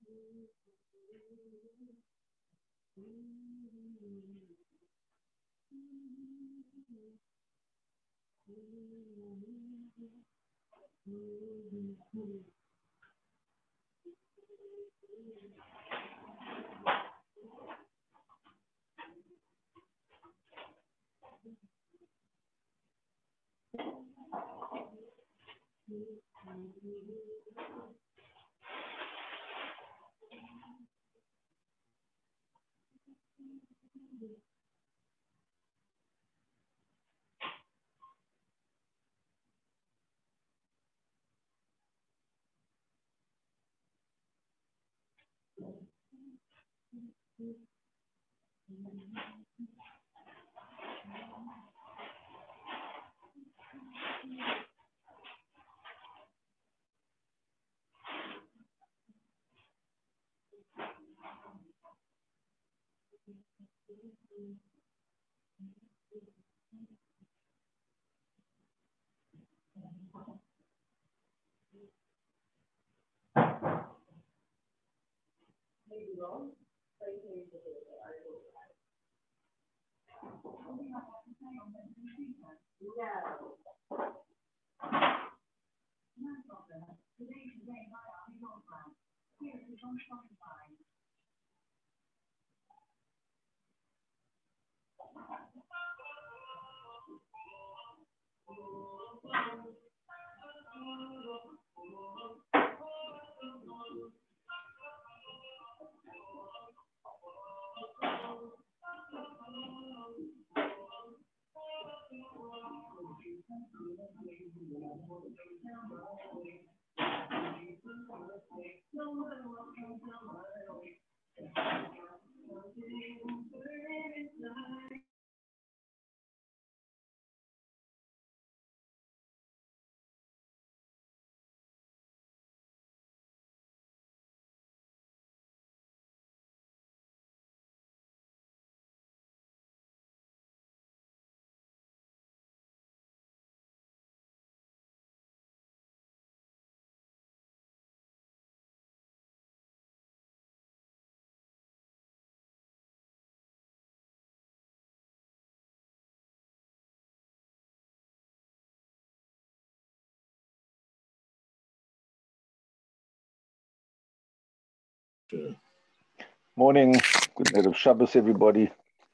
Morning. Good night of Shabbos, everybody.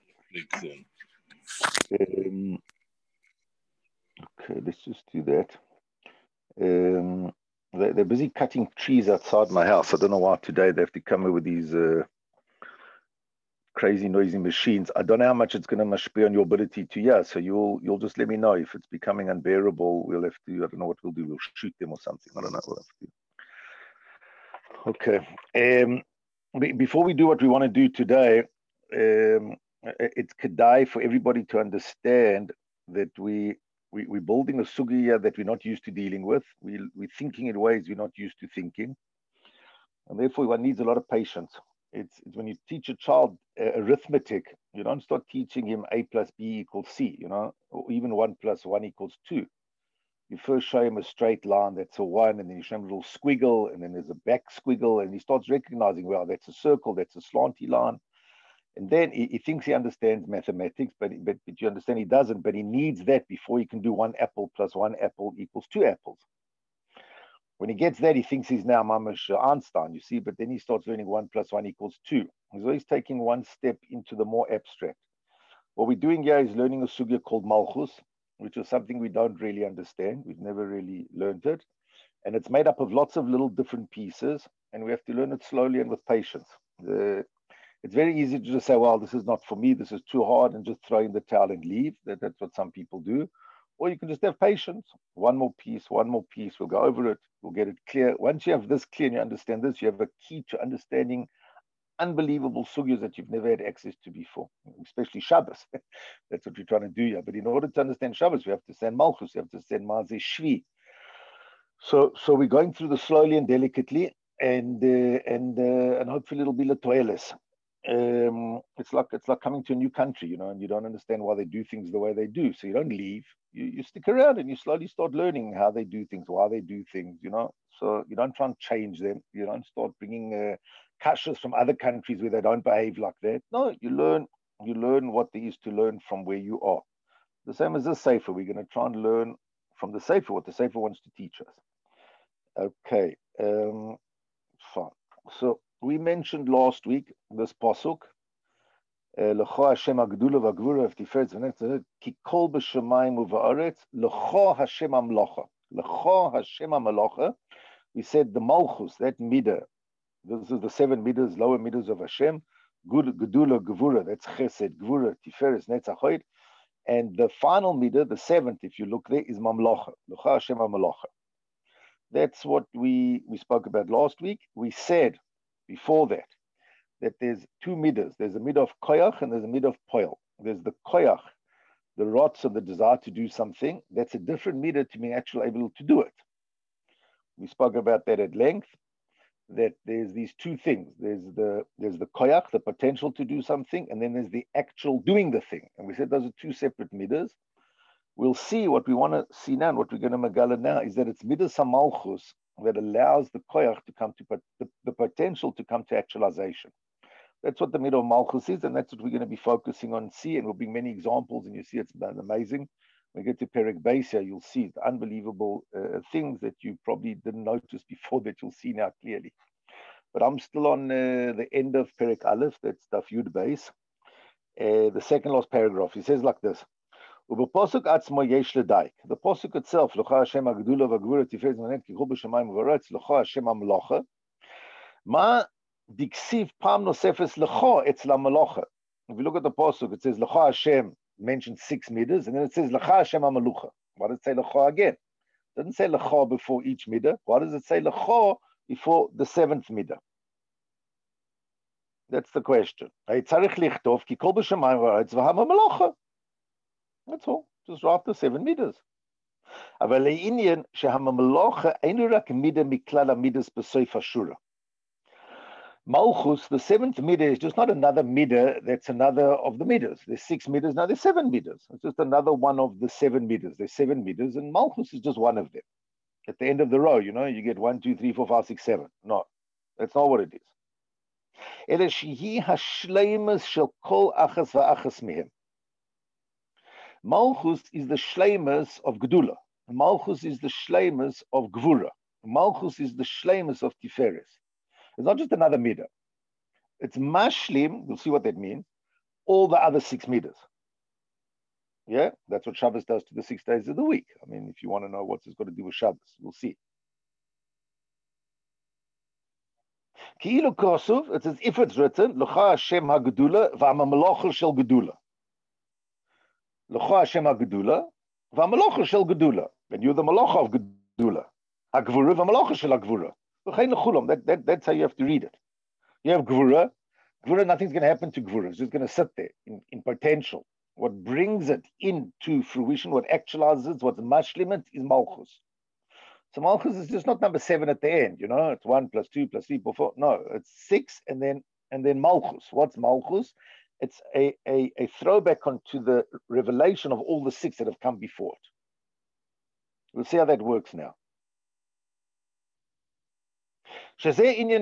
Okay, let's just do that. They're busy cutting trees outside my house. I don't know why today they have to come over with these crazy noisy machines. I don't know how much it's going to mashpeh on your ability to hear. So you'll just let me know if it's becoming unbearable. We'll have to, I don't know what we'll do. We'll shoot them or something. I don't know. We'll have to. Okay. Before we do what we want to do today, it's kedai for everybody to understand that we're building a sugya that we're not used to dealing with. We're thinking in ways we're not used to thinking. And therefore, one needs a lot of patience. It's when you teach a child arithmetic, you don't start teaching him A plus B equals C, or even 1 plus 1 equals 2. You first show him a straight line, that's a 1, and then you show him a little squiggle, and then there's a back squiggle, and he starts recognizing, well, that's a circle, that's a slanty line. And then he thinks he understands mathematics, but you understand he doesn't, but he needs that before he can do 1 apple plus 1 apple equals 2 apples. When he gets that, he thinks he's now Mamash Einstein, you see, but then he starts learning 1 plus 1 equals 2. He's always taking one step into the more abstract. What we're doing here is learning a sugya called Malchus, which is something we don't really understand. We've never really learned it. And it's made up of lots of little different pieces, and we have to learn it slowly and with patience. It's very easy to just say, well, this is not for me, this is too hard, and just throw in the towel and leave. That's what some people do. Or you can just have patience. One more piece, we'll go over it, we'll get it clear. Once you have this clear and you understand this, you have a key to understanding unbelievable sugyas that you've never had access to before, especially Shabbos. That's what we're trying to do here. But in order to understand Shabbos, we have to stand Malchus, we have to stand Mazeh Shvi. So we're going through this slowly and delicately, and hopefully it'll be latoeles. It's like coming to a new country, and you don't understand why they do things the way they do. So you don't leave. You stick around and you slowly start learning how they do things, why they do things, So you don't try and change them. You don't start bringing kashas from other countries where they don't behave like that. No, you learn what there is to learn from where you are. The same as the Sefer. We're going to try and learn from the Sefer what the Sefer wants to teach us. Okay, fine. So we mentioned last week this pasuk. L'cho Hashem hagdula v'gvura v'tiferet v'netzah ki kol b'shamayim u'va'aretz l'cho Hashem hamlocha. L'cho Hashem hamlocha. We said the malchus, that midah. This is the 7 midas, lower midas of Hashem. Gedula, gevura, that's chesed, gevura, tiferet, netzach. And the final midah, the 7th, if you look there, is mamlocha. L'cho Hashem hamlocha. That's what we spoke about last week. We said before that there's 2 midas. There's a midah of koyach and there's a midah of poil. There's the koyach, the rots of the desire to do something. That's a different midah to being actually able to do it. We spoke about that at length, that there's these 2 things. There's the koyach, the potential to do something, and then there's the actual doing the thing. And we said those are 2 separate midas. We'll see what we want to see now, and what we're going to megala now is that it's midas hamalchus that allows the koyach to come to the potential to come to actualization. That's what the midah of malchus is, and that's what we're going to be focusing on. See, and we'll bring many examples, and you see it's amazing. When we get to Perek Beis here, you'll see the unbelievable things that you probably didn't notice before that you'll see now clearly. But I'm still on the end of Perek Aleph, that's Daf Yud Beis, the second last paragraph. He says like this. The pasuk itself, L'cho Hashem hagdula v'gvura tiferet v'net ki kol b'shamayim u'va'aretz, L'cho Hashem hamlocha. Ma diksiv pam nosefes l'cho etz l'hamlocha. If you look at the pasuk, it says L'cho Hashem, mentioned 6 midas, and then it says L'cho Hashem hamelucha. Why does it say L'cho again? It doesn't say L'cho before each midah. Why does it say L'cho before the 7th midah? That's the question. That's all. Just write the 7 midas. אבל לעניין שהממלוכה אינו רק מידה מכלל המידס בסוף השורה. Malchus, the 7th midah, is just not another midah that's another of the midas. There's 6 midas, now there's 7 midas. It's just another one of the 7 midas. There's 7 midas, and Malchus is just one of them. At the end of the row, you get 1, 2, 3, 4, 5, 6, 7. No, that's not what it is. אלא שהיא השלמות של כל אחת ואחת מהם. Malchus is the shleimus of Gedula. Malchus is the shleimus of Gvura. Malchus is the shleimus of Tiferes. It's not just another midah. It's mashlim, you'll see what that means, all the other 6 midas. Yeah, that's what Shabbos does to the 6 days of the week. I mean, if you want to know what's it's got to do with Shabbos, we'll see. Ki'ilu kosuv, it's as if it's written, L'cho Hashem hagedula v'hamamalocha shel gedula. L'cho Hashem hagedula v'hamalocha shel gedula. And you're the malacha of gedula. Hagvura v'hamalocha shel hagvura. That's how you have to read it. You have Gvura. Gvura, nothing's going to happen to Gvura. It's just going to sit there in potential. What brings it into fruition, what actualizes it, what's mashlimet is Malchus. So Malchus is just not number 7 at the end, it's 1 plus 2 plus 3 plus 4. No, it's 6 and then Malchus. What's Malchus? It's a throwback onto the revelation of all the 6 that have come before it. We'll see how that works now. Because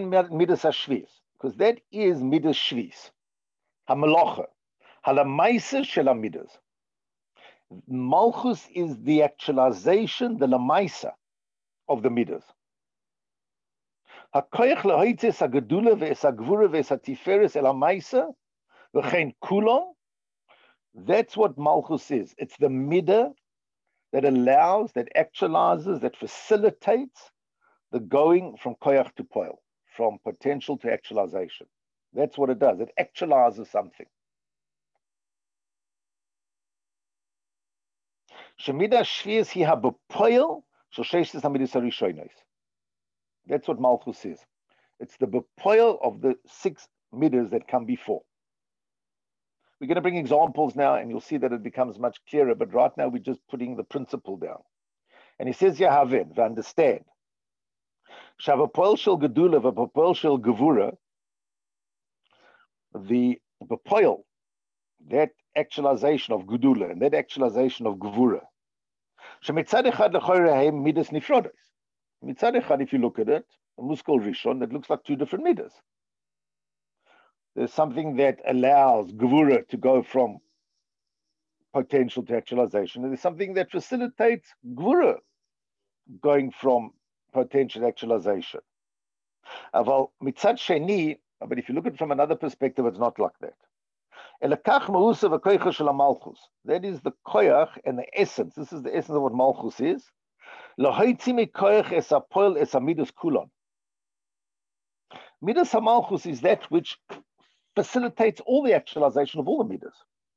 that is midas shvis, hamalocha, halamaisa shel midas. Malchus is the actualization, the lamaisa of the midas. Hakoyach lehoitzes hagedula ve'es hagvura ve'es hatiferes el hamaisa v'chein kulon. That's what Malchus is. It's the midah that allows, that actualizes, that facilitates the going from koyach to poil, from potential to actualization. That's what it does. It actualizes something. Shemida shvius hi habepoil shel sheishes hamidus harishonos. That's what Malchus is. It's the bepoil of the 6 midas that come before. We're going to bring examples now, and you'll see that it becomes much clearer. But right now, we're just putting the principle down. And he says, Yahavin, to understand. Shavapoil shel gedula v'poil shel gevura, the bepoil, that actualization of gedula and that actualization of gevura, shemitzad echad lechoyre heim midas nifrodos. Mitzad echad, if you look at it, a muskal rishon, that looks like two different midas. There's something that allows gvura to go from potential to actualization, and there's something that facilitates gvura going from potential actualization. Aval mitzad sheni, but if you look at it from another perspective, it's not like that. That is the koyach and the essence. This is the essence of what malchus is. Midas hamalchus is that which facilitates all the actualization of all the midas.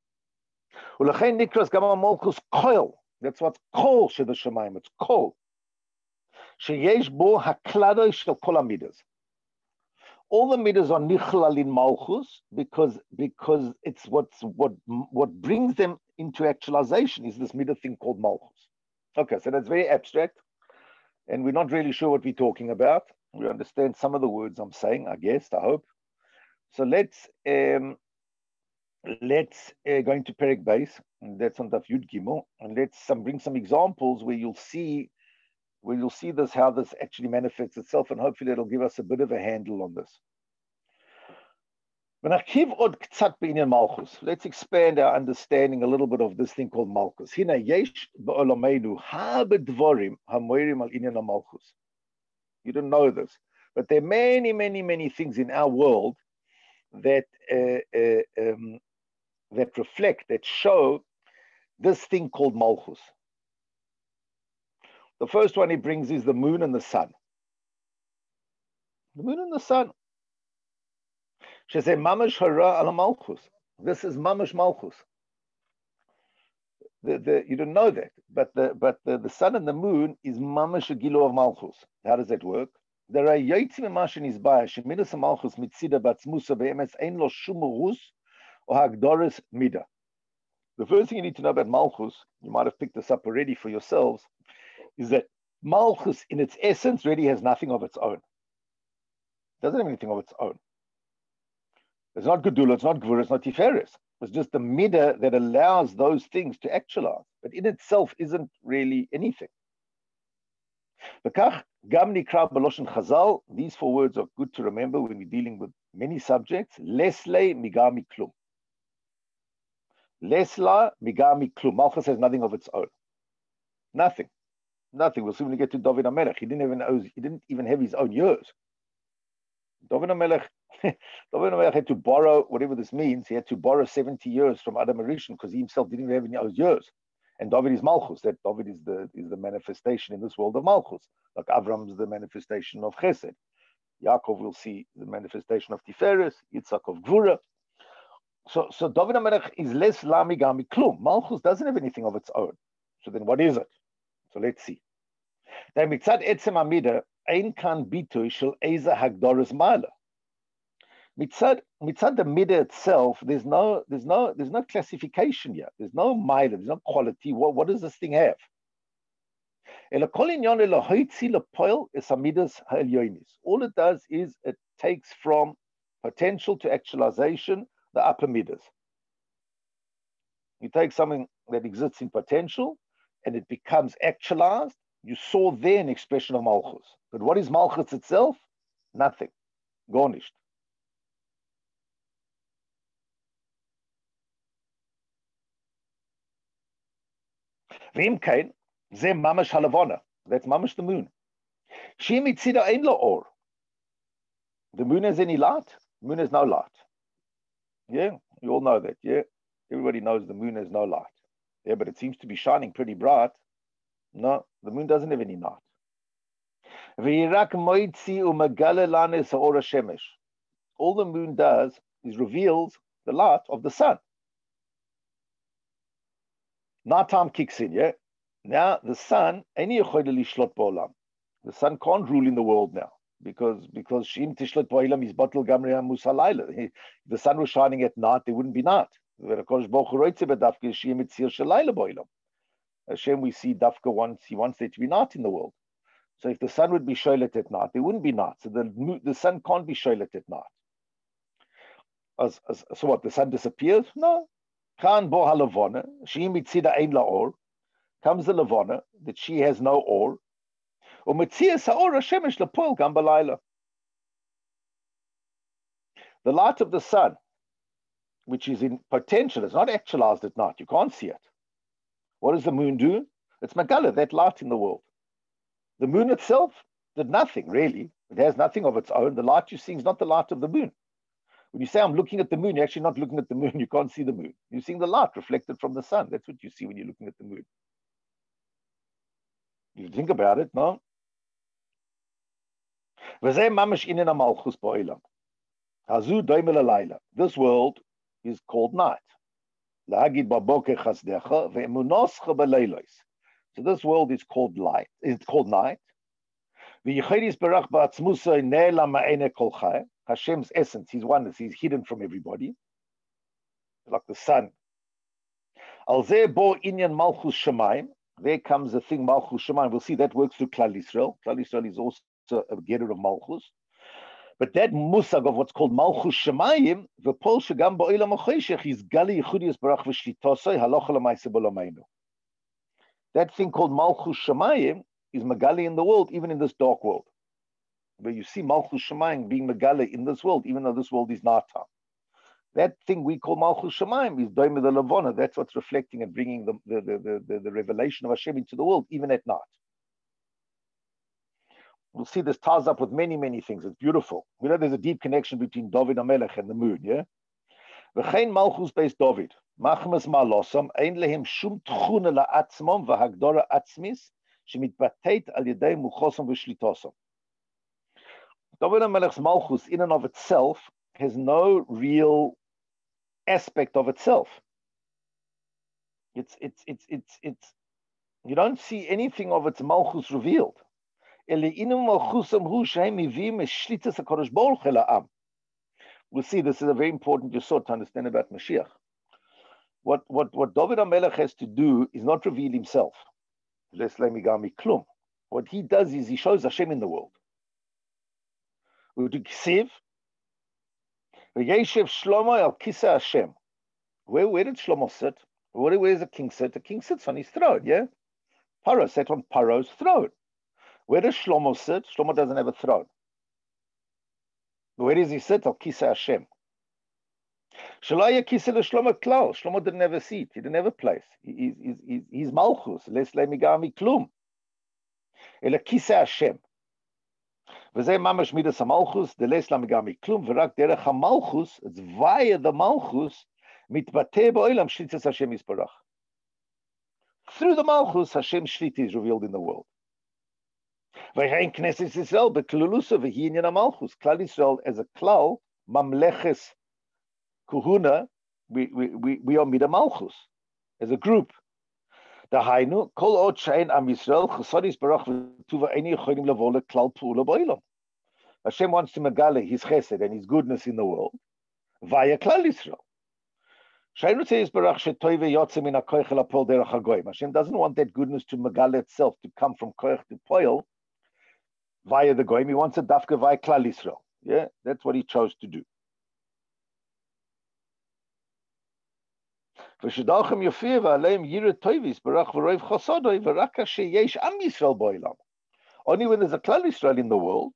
That's what's kol sheba shemayim. It's kol. Sheyesh bo haklado shel kol hamidas. All the midas are nichlal in malchus because it's what brings them into actualization is this midah thing called malchus. Okay, so that's very abstract, and we're not really sure what we're talking about. We understand some of the words I'm saying, I guess, I hope. So let's go into Perek Beis, and that's on Daf Yud Gimel, and let's bring some examples where you'll see this, how this actually manifests itself, and hopefully it'll give us a bit of a handle on this. Let's expand our understanding a little bit of this thing called Malchus. You don't know this, but there are many, many, many things in our world that that reflect, that show this thing called Malchus. The first one he brings is the moon and the sun. The moon and the sun. She said, "Mamash hara ala Malchus." This is Mamash Malchus. You don't know that, but the sun and the moon is Mamash Gilo of Malchus. How does that work? There are yotzim mashin izbaya shemidas Malchus mitzida batzmusa beemes ein lo shumurus or hagdoris mida. The first thing you need to know about Malchus, you might have picked this up already for yourselves, is that Malchus in its essence really has nothing of its own. It doesn't have anything of its own. It's not Gedula, it's not Gvur, it's not Tiferes. It's just the midah that allows those things to actualize, but in itself isn't really anything. These four words are good to remember when we're dealing with many subjects. Lesle migami klum. Lesla migami klum. Malchus has nothing of its own. Nothing. We'll soon get to David HaMelech. He didn't even have his own years. David HaMelech had to borrow, whatever this means, he had to borrow 70 years from Adam HaRishon because he himself didn't even have any own years. And David is Malchus. That David is the manifestation in this world of Malchus. Like Avram is the manifestation of Chesed. Yaakov will see the manifestation of Tiferes, Yitzhak of Gvura. So David HaMelech is less lamigami klum. Malchus doesn't have anything of its own. So then what is it? So let's see. Then mitzad etzem amida ein kan bitoy shel eza hagdoras ma'ala. Mitzad the midah itself, there's no classification here. There's no ma'ala, there's no quality. What does this thing have? All it does is it takes from potential to actualization the upper midas. You take something that exists in potential and it becomes actualized. You saw there an expression of Malchus. But what is Malchus itself? Nothing. Garnished. V'im kain, zeh mamash halavona. That's mamash the moon. She mitzida ein lo or. The moon has any light? The moon has no light. Yeah, you all know that. Yeah, everybody knows the moon has no light. Yeah, but it seems to be shining pretty bright. No, the moon doesn't have any light. All the moon does is reveals the light of the sun. Nighttime kicks in, yeah? Now the sun the sun can't rule in the world now because Shim Tishlat Boilam is Batal Gamriya Musalayla. If the sun was shining at night, there wouldn't be night. Hashem, we see Dafka wants there to be night in the world. So if the sun would be sholet at night, there wouldn't be night. So the sun can't be sholet at night. So what, the sun disappears? No. Khan bo halavona, she mitzida ein la or, comes the lavona, that she has no or. The light of the sun, which is in potential, is not actualized at night. You can't see it. What does the moon do? It's Megala, that light in the world. The moon itself did nothing, really. It has nothing of its own. The light you're seeing is not the light of the moon. When you say, I'm looking at the moon, you're actually not looking at the moon. You can't see the moon. You're seeing the light reflected from the sun. That's what you see when you're looking at the moon. You think about it, no? This world is called night. So this world is called light. It's called night. Hashem's essence, his oneness, he's hidden from everybody, like the sun. There comes the thing Malchus Shemaim. We'll see that works through Klal Yisrael. Klal Yisrael is also a getter of Malchus. But that musag of what's called Malchus Shemayim, the Pol Shagam Ba'olam HaChoshech is Gali Yichudiyas Barach V'Shlitosoi Halacha L'Maaseh B'Olameinu. That thing called Malchus Shemayim is Magali in the world, even in this dark world, where you see Malchus Shemayim being Magali in this world, even though this world is nighttime. That thing we call Malchus Shemayim is Doime the Levona. That's what's reflecting and bringing the revelation of Hashem into the world, even at night. We'll see this ties up with many, many things. It's beautiful. We know there's a deep connection between David HaMelech and the moon, yeah? V'chein Malchus beis David. Machmas malosam, ein lehem shum tchuna la'atzmom v'hagdora atzmis, shemitbateit al yedei muchosam v'shlitosam. David HaMelech's Malchus, in and of itself, has no real aspect of itself. It's you don't see anything of its Malchus revealed. We'll see this is a very important yesod to understand about Mashiach. What David HaMelech has to do is not reveal himself. What he does is he shows Hashem in the world. Where did Shlomo sit? Where does the king sit? The king sits on his throne, yeah? Paro sat on Paro's throne. Where does Shlomo sit? Shlomo doesn't have a throne. Where does he sit? Al Kisa Hashem. Shalaya Kisa Shlomo Klal. Shlomo didn't have a seat. He didn't have a place. He's Malchus. Les Lemigami Klum. Ela Kisa Hashem. V'zeh mamash midas HaMalchus. De Les Lemigami Klum. V'rak derech HaMalchus. It's via the Malchus. Mitbateh ba'olam shlitas Hashem Yisparach. Through the Malchus, Hashem's Shlita is revealed in the world. V'chein Knesset Yisrael beklulusa v'hi inyan HaMalchus. Klal Yisrael as a klal, mamleches kuhuna, we are mida Malchus as a group. Dahainu kol od she'ein am Yisrael chesed Yisparach v'tuva eini yocholim lavo leklal pu'ula ba'olam. Hashem wants to megale his chesed and his goodness in the world via Klal Yisrael. Hashem doesn't want that goodness to megale itself, to come from koich to poil via the goyim. He wants it dafka via Klal Yisrael. Yeah, that's what he chose to do. Only when there's a Klal Yisrael in the world,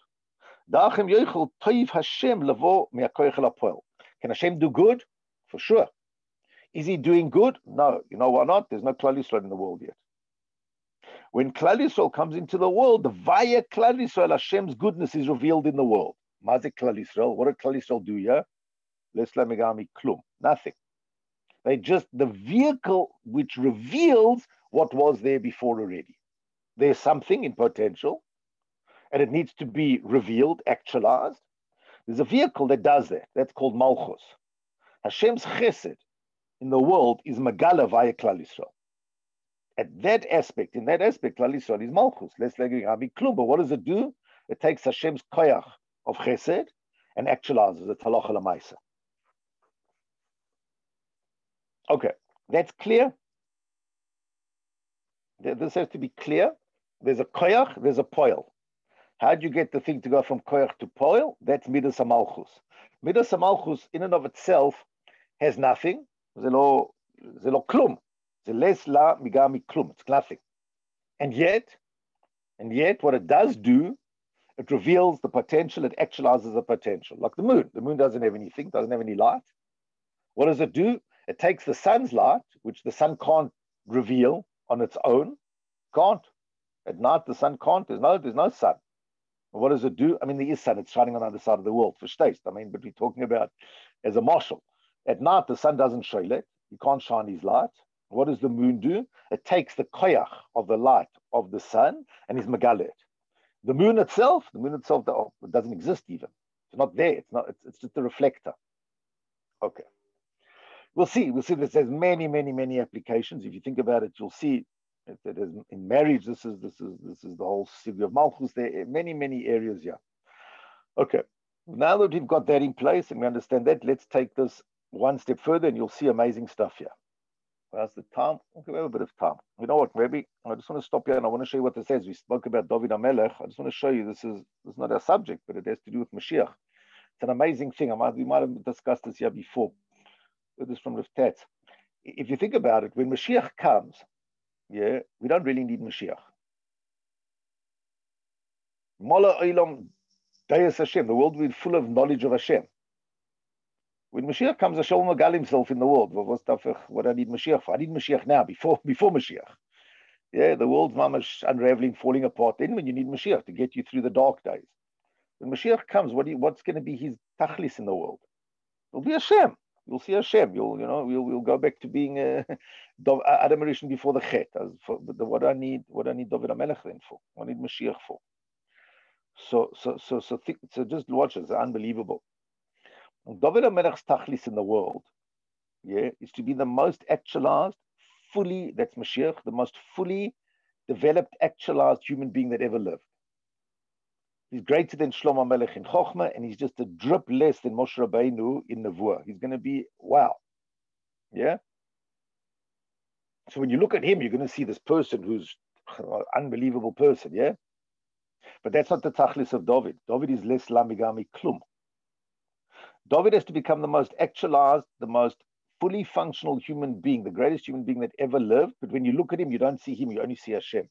can Hashem do good? For sure. Is he doing good? No. You know why not? There's no Klal Yisrael in the world yet. When Klal Yisrael comes into the world, via Klal Yisrael, Hashem's goodness is revealed in the world. Mazik Klal Yisrael. What did Klal Yisrael do here? Klum. Nothing. They're just the vehicle which reveals what was there before already. There's something in potential, and it needs to be revealed, actualized. There's a vehicle that does that. That's called Malchus. Hashem's chesed in the world is Megala via Klal Yisrael. In that aspect, Klal Yisrael is Malchus. But what does it do? It takes Hashem's koyach of chesed and actualizes it halacha l'maaseh. Okay, that's clear. This has to be clear. There's a koyach, there's a poil. How do you get the thing to go from koyach to poil? That's midas hamalchus. Midas hamalchus in and of itself has nothing. Zelo klum. Zeles la migami klum. It's nothing. And yet, And yet what it does do, it reveals the potential, it actualizes the potential. Like the moon. The moon doesn't have anything, doesn't have any light. What does it do? It takes the sun's light, which the sun can't reveal on its own. Can't. At night, the sun can't. There's no sun. What does it do? I mean, there is sun. It's shining on the other side of the world, for taste. I mean, but we're talking about as a marshal. At night, the sun doesn't shine it. He can't shine his light. What does the moon do? It takes the koyach of the light of the sun and is megalet. The moon itself, it doesn't exist even. It's not there. It's just a reflector. Okay. We'll see. This has many applications. If you think about it, you'll see that in marriage, this is the whole city of Malchus. There are many areas here. Okay. Now that we've got that in place and we understand that, let's take this one step further, and you'll see amazing stuff here. How's the time? Okay, we have a bit of time. You know what? Maybe I just want to stop here and I want to show you what this says. We spoke about David HaMelech. I just want to show you this is not our subject, but it has to do with Mashiach. It's an amazing thing. We might have discussed this here before. This from Rav Tatz. If you think about it, when Mashiach comes, yeah, we don't really need Mashiach. Mola Olam Dayas Hashem. The world will be full of knowledge of Hashem. When Mashiach comes, Hashem will magal himself in the world. What do I need Mashiach for? I need Mashiach now, before Mashiach. Yeah, the world's mamash unraveling, falling apart. Then when you need Mashiach to get you through the dark days. When Mashiach comes, what's going to be his tachlis in the world? It'll be Hashem. You'll see Hashem. We'll go back to being Adam Rishon before the Chet. What do I need David HaMelech then for? What do I need Mashiach for? So just watch it. It's unbelievable. David HaMelech's tachlis in the world, yeah, is to be the most actualized, that's Mashiach, the most fully developed, actualized human being that ever lived. He's greater than Shlomo HaMelech in Chochmah, and he's just a drip less than Moshe Rabbeinu in Nevuah. He's going to be, wow. Yeah? So when you look at him, you're going to see this person who's an unbelievable person, yeah? But that's not the tachlis of David. David is less lamigami klum. David has to become the most actualized, the most fully functional human being, the greatest human being that ever lived. But when you look at him, you don't see him, you only see Hashem.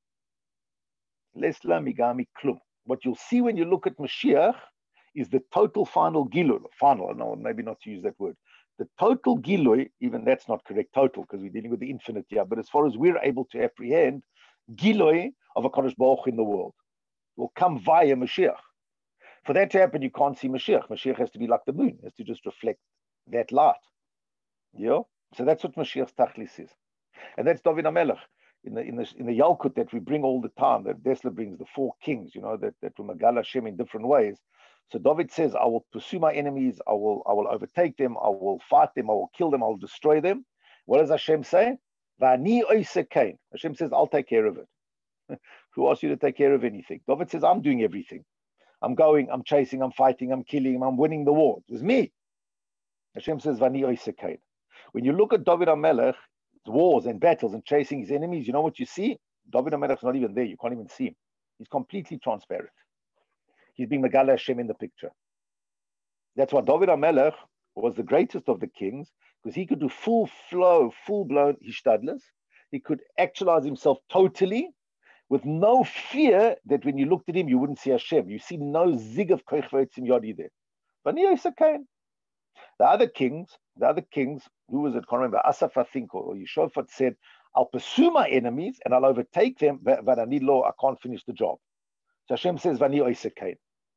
Les lamigami klum. What you'll see when you look at Mashiach is the total final gilui. Final, no, maybe not to use that word. The total gilui, even that's not correct, total, because we're dealing with the infinite here. But as far as we're able to apprehend, gilui of a Kadosh Baruch Hu in the world will come via Mashiach. For that to happen, you can't see Mashiach. Mashiach has to be like the moon, has to just reflect that light. Yeah? So that's what Mashiach's tachlis is. And that's David HaMelech. In the Yalkut that we bring all the time, that Dessler brings, the four kings, that we magal Hashem in different ways. So David says, I will pursue my enemies, I will overtake them, I will fight them, I will kill them, I will destroy them. What does Hashem say? V'ani oiseh kain. Hashem says, I'll take care of it. Who asked you to take care of anything? David says, I'm doing everything. I'm going, I'm chasing, I'm fighting, I'm killing, I'm winning the war. It was me. Hashem says, V'ani oiseh kain. When you look at David HaMelech, wars and battles and chasing his enemies, you know what you see? David HaMelech's not even there. You can't even see him. He's completely transparent. He's being Megala Hashem in the picture. That's why David HaMelech was the greatest of the kings, because he could do full-blown hishtadlus. He could actualize himself totally with no fear that when you looked at him, you wouldn't see Hashem. You see no zig of koich v'etzim yodi there. V'ani oiseh kain. The other kings, who was it? I can't remember. Asaph, I think, or Yeshofat said, I'll pursue my enemies and I'll overtake them, but I need law, I can't finish the job. So Hashem says, V'ani oiseh kain.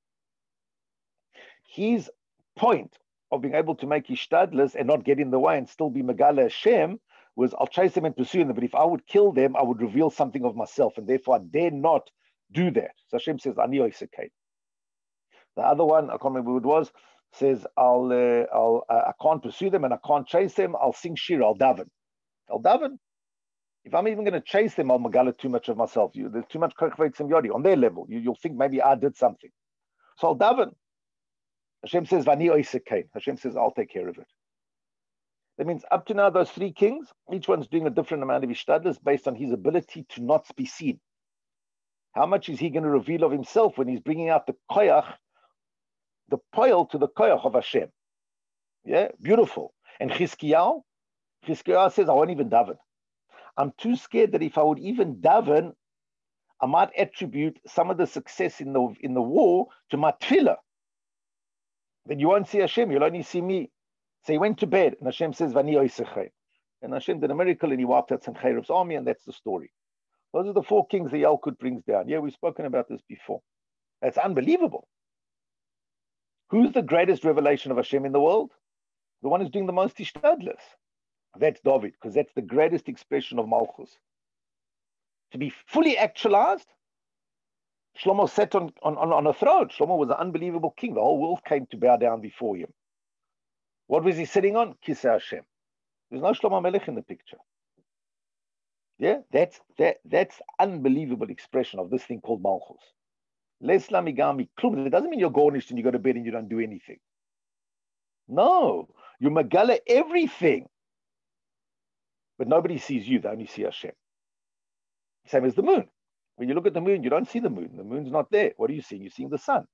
His point of being able to make hishtadlus and not get in the way and still be Megala Hashem was, I'll chase them and pursue them, but if I would kill them, I would reveal something of myself, and therefore I dare not do that. So Hashem says, V'ani oiseh kain. The other one, I can't remember who it was, says, I can't pursue them and I can't chase them. I'll sing shir, I'll daven. If I'm even going to chase them, I'll megala too much of myself. There's too much koich v'etzim yodi on their level. You'll think maybe I did something. So I'll daven. Hashem says, V'ani oiseh kain. Hashem says, I'll take care of it. That means up to now, those three kings, each one's doing a different amount of hishtadlus based on his ability to not be seen. How much is he going to reveal of himself when he's bringing out the koyach, the poil to the koyach of Hashem? Yeah, beautiful. And Chizkiyahu says, I won't even daven. I'm too scared that if I would even daven, I might attribute some of the success in the war to my tefillah. Then you won't see Hashem, you'll only see me. So he went to bed, and Hashem says, Vani oisechem. And Hashem did a miracle, and he wiped out Sancheiriv's army, and that's the story. Those are the 4 kings the Yalkut brings down. Yeah, we've spoken about this before. That's unbelievable. Who's the greatest revelation of Hashem in the world? The one who's doing the most ishtadlis. That's David, because that's the greatest expression of Malchus. To be fully actualized, Shlomo sat on a throne. Shlomo was an unbelievable king. The whole world came to bow down before him. What was he sitting on? Kisei Hashem. There's no Shlomo Melech in the picture. Yeah, that's unbelievable expression of this thing called Malchus. Lesla migami klum. It doesn't mean you're garnished and you go to bed and you don't do anything. No, you magala everything. But nobody sees you, they only see Hashem. Same as the moon. When you look at the moon, you don't see the moon. The moon's not there. What are you seeing? You're seeing the sun.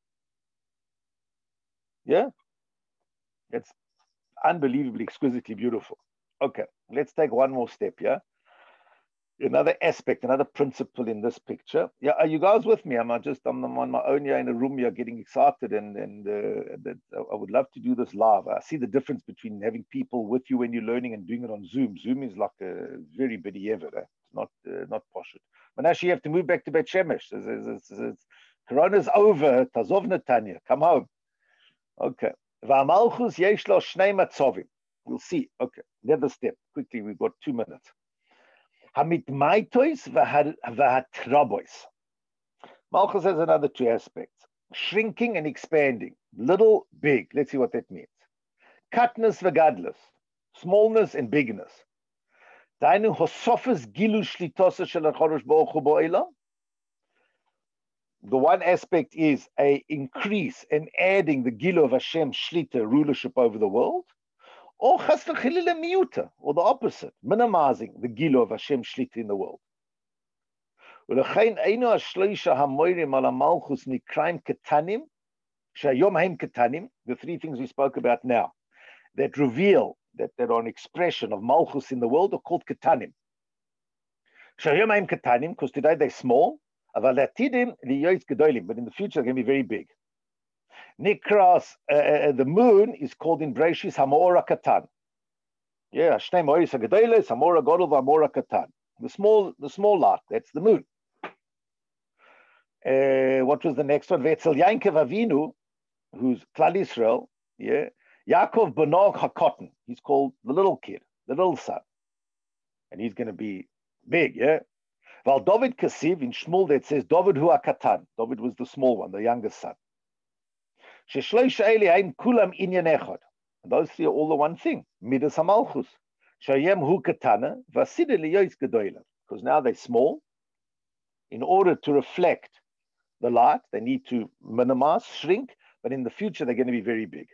Yeah? It's unbelievably, exquisitely beautiful. Okay, let's take one more step, yeah? Another aspect, another principle in this picture. Yeah, are you guys with me? I'm on my own here in a room here getting excited, and I would love to do this live. I see the difference between having people with you when you're learning and doing it on Zoom. Zoom is like a very bitty ever. It's not posh. But now you have to move back to Bet Shemesh. Corona's over. Tazov Netanya. Come home. Okay. V'amalchus yesh lo shnei matzovim. We'll see. Okay. Another step. Quickly, we've got 2 minutes. Hamitmaitois v'hatrabois. Malchus has another 2 aspects. Shrinking and expanding. Little, big. Let's see what that means. Katnus v'gadlus. Smallness and bigness. Dainu hosofas gilu shlitosa shel HaKadosh Baruch Hu ba'olam. The one aspect is a increase and adding the gilu of Hashem shlita, rulership over the world. Or chas v'chilila miyuta, or the opposite, minimizing the gilu of Hashem shlita in the world. Ulechein einu hashloisha hamoirim ala malchus nikraim ketanim, shayom haim ketanim, the 3 things we spoke about now, that reveal, that are an expression of malchus in the world, are called ketanim. Shayom haim ketanim, because today they're small, aval latidim liyois gedolim, but in the future they're going to be very big. Nikras, the moon is called in Breshis Hamora Katan. Yeah, Shnei Moris HaGedolos, Hamora Godol, Hamora Katan. The small light, that's the moon. What was the next one? Vetzel Yankov Avinu, who's Klal Yisrael, yeah. Yaakov Benog HaKotten, he's called the little kid, the little son. And he's going to be big, yeah. Val David Kasiv, in Shmuel, that says, David Hu HaKatan. David was the small one, the youngest son. And those 3 are all the one thing. Midas HaMalchus. Shayem Hu Katana, Vasida Liyois Gedoyla. Because now they're small. In order to reflect the light, they need to minimize, shrink, but in the future they're going to be very big.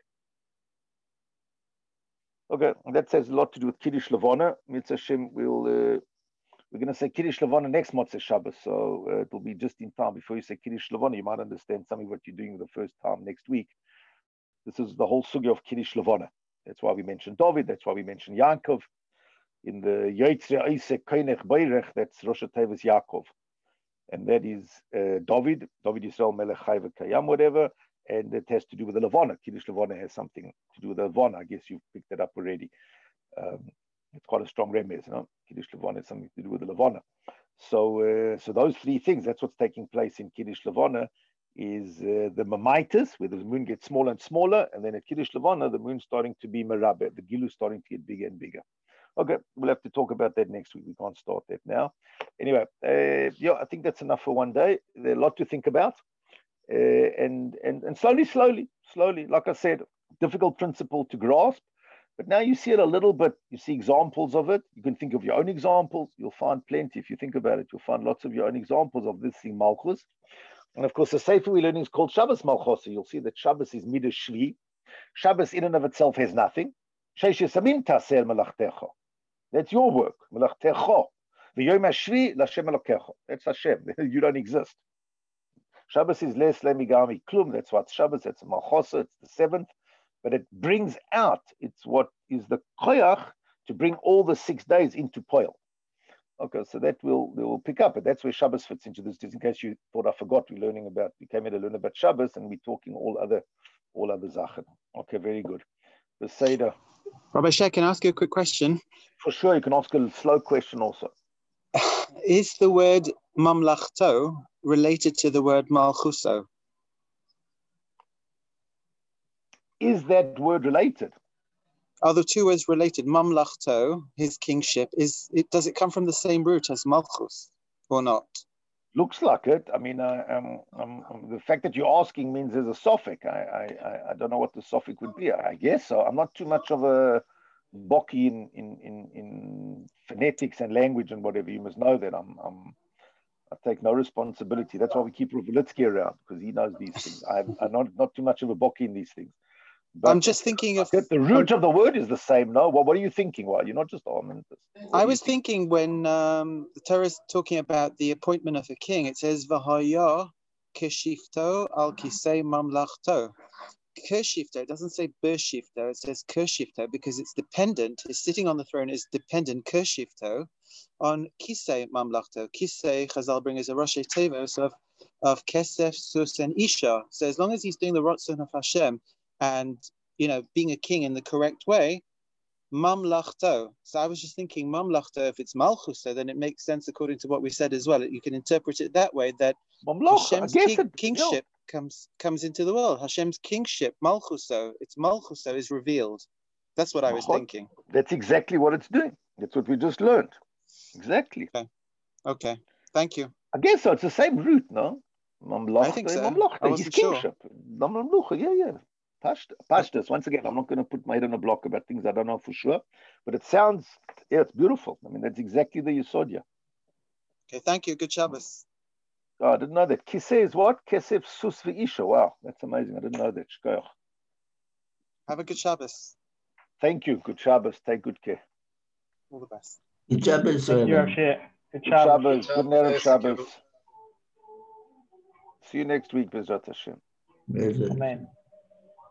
Okay, that has a lot to do with Kiddush Levana. Mitzvah Hashem, we're going to say Kiddush Levana next Motzei Shabbos, so it will be just in time. Before you say Kiddush Levana, you might understand something what you're doing the first time next week. This is the whole sugya of Kiddush Levana. That's why we mentioned David. That's why we mentioned Yaakov. In the Yotzei Isaac Koinech Beirech, that's Rosh Hashanah Yaakov. And that is David Yisrael Melech Chai V'Kayam, whatever. And it has to do with the Levana. Kiddush Levana has something to do with the Levana. I guess you've picked that up already. It's quite a strong remez, you know. Kiddush Levana has something to do with the Levana. So those 3 things, that's what's taking place in Kiddush Levana, is the Mamaitis, where the moon gets smaller and smaller, and then at Kiddush Levana, the moon's starting to be Merabe, the Gilu starting to get bigger and bigger. Okay, we'll have to talk about that next week. We can't start that now. Anyway, yeah, I think that's enough for one day. There's a lot to think about. And slowly, like I said, difficult principle to grasp. But now you see it a little bit, you see examples of it. You can think of your own examples. You'll find plenty. If you think about it, you'll find lots of your own examples of this thing, Malchus. And of course, the Sefer we're learning is called Shabbos Malchus. So you'll see that Shabbos is Midas Shvi. Shabbos in and of itself has nothing. That's your work. That's Hashem. You don't exist. Shabbos is Les Lemigami Klum. That's what Shabbos, that's Malchus, it's the 7th. But it brings out, it's what is the koyach to bring all the 6 days into poil. Okay, so that we'll pick up, but that's where Shabbos fits into this. Just in case you thought I forgot, we came here to learn about Shabbos, and we're talking all other Sachen. Okay, very good. The Seder. Rabbi Shea, can I ask you a quick question? For sure, you can ask a slow question also. Is the word mamlachto related to the word malchuso? Is that word related? Are the two words related? Mamlachto, his kingship, does it come from the same root as malchus or not? Looks like it. I mean, the fact that you're asking means there's a suffix. I don't know what the suffix would be. I guess so. I'm not too much of a bocky in phonetics and language and whatever. You must know that I take no responsibility. That's why we keep Ruvelitsky around, because he knows these things. I'm not too much of a bocky in these things. But I'm just thinking of the root of the word is the same. No, what are you thinking? Why you're not just I was thinking when the Torah is talking about the appointment of a king, it says V'haya keshifto al kisei mamlachto. Keshifto, it doesn't say bershifto, it says keshifto because it's dependent. Is sitting on the throne is dependent keshifto on kisei mamlachto. Kisei Chazal bring is a Rosh Tevos of kesef, sus, and isha. So as long as he's doing the Ratzon of Hashem and being a king in the correct way, mamlachto. So I was just thinking mamlachto, if it's malchuso, then it makes sense according to what we said as well. You can interpret it that way, that Hashem's kingship comes into the world. Hashem's kingship, malchuso, it's malchuso is revealed. That's what I was thinking. That's exactly what it's doing. That's what we just learned. Exactly. Okay. Thank you. I guess so. It's the same root, no? I think so. I wasn't kingship. Sure. Yeah. Pashtas. Once again, I'm not going to put my head on a block about things I don't know for sure, but it sounds, it's beautiful. I mean, that's exactly the Yesod. Okay, thank you. Good Shabbos. Oh, I didn't know that. Kiseh is what? Kesef sus v'isha. Wow, that's amazing. I didn't know that. Shkoyach. Have a good Shabbos. Thank you. Good Shabbos. Take good care. All the best. Good Shabbos. Thank you, Rav. Good Shabbos. Good night, Shabbos. See you next week, Bezrat Hashem. Amen.